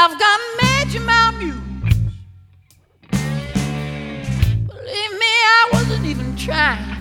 I've got Major Mount Muse. Believe me, I wasn't even trying.